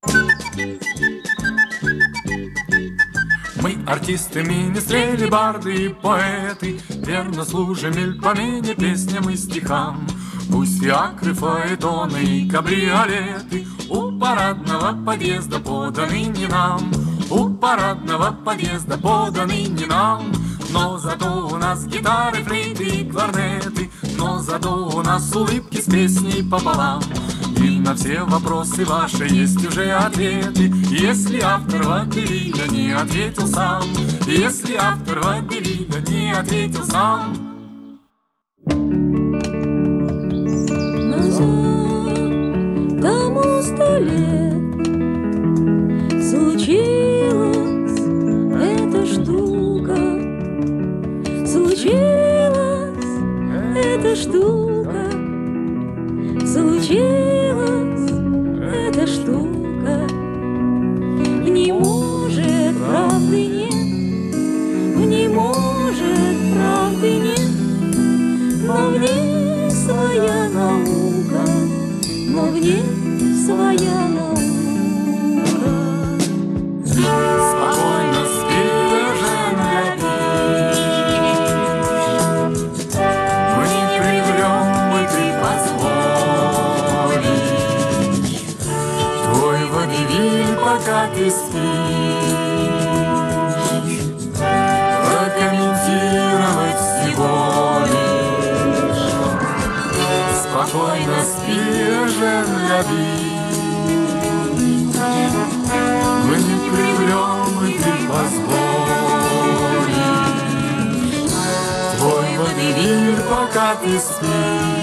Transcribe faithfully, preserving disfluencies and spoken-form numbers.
Мы артисты, министрели, барды и поэты, верно служим мельпомене, песням и стихам. Пусть фиакры, фаэтоны и кабриолеты у парадного подъезда поданы не нам, у парадного подъезда поданы не нам. Но зато у нас гитары, флейты и кларнеты, но зато у нас улыбки с песней пополам. И на все вопросы ваши есть уже ответы, если автор Вauделида не ответил сам, если автор Вauделида не ответил сам. Назад, тому сто лет, случилась эта штука, случилась эта штука, случилась эта штука. Не может правды нет, не может правды нет, но в ней своя наука, но в ней своя наука. Спокойно спи, Женя, мы не приврем, мы ты позволишь. Твой водевиль, пока ты спишь, прокомментировать всего лишь. Спокойно спи, Женя, мы не приврем, и ты позволишь. Твой водевиль, пока ты спишь.